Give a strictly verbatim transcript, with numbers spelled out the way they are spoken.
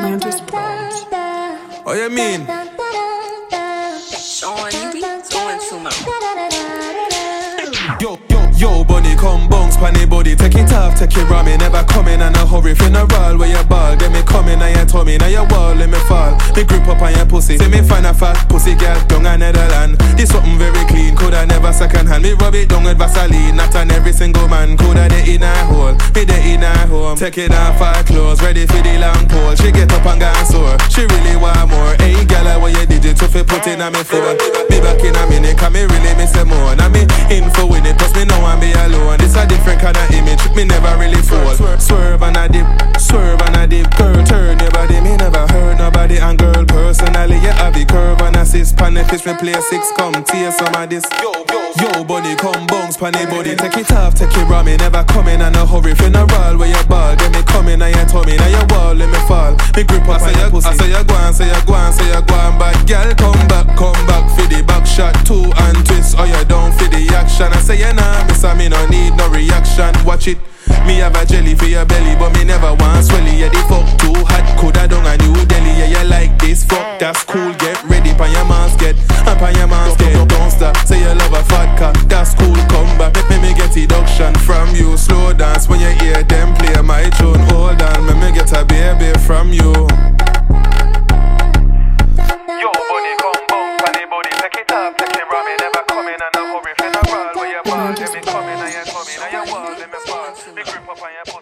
Oh, you mean? Sean, you be doing too much. Yo, yo, yo, bunny, come bounce, panny body. Take it off, take it raw, me never coming in a hurry. Funeral where you ball, then me coming and you tummy. Now your wall, let me fall. Me grip up on your pussy. See me find a fat pussy girl down a Netherland. This something very clean, coulda never second hand. Me rub it down with Vaseline, not on every single man. Coulda the in a hole, me the in a home. Take it off her clothes, ready for the long pole. She get up and gone sore, she really want more. Hey, girl, what you did it to fi put in a me phone. Me back in a minute, cause me really miss a more. Now me in for win it, plus me know I'm be alone. This a different kind of image, me never really fall. Swerve and a dip, swerve and a dip. Girl, turn your body, me never heard nobody. And girl, personally, you have the curve and assist. Pan if it's me play six, come tear some of this. Yo, yo, yo, bunny, come bounce, panny body. Take it off, take it raw, me never coming in a hurry. Funeral where you ball, then me coming and you tummy. Now you wall, let me fall. Me grip up on your pussy. I say you go on, say you go on, say you go on. But girl, come back, come back for the back shot. Two and twist, or you down for the action. I say you nah, miss a me no need no reaction. Watch it. Me have a jelly for your belly, but me never want swelly. Yeah, the fuck too hot, coulda done a New Delhi. Yeah, you like this, fuck, that's cool. Get ready, pan your mask, get up on your mask, get. Don't stop, say you love a fat cock, that's cool. Come back, let me get deduction from you. Slow dance when you hear them play my tune. Hold on, let me get a baby from you. Yo, bunny, come bounce, bunny body, take it up, take it raw. Me never coming and a hurry. Funeral where you ball, let me come in and you come in and you wall, let me fall. Me grip up on your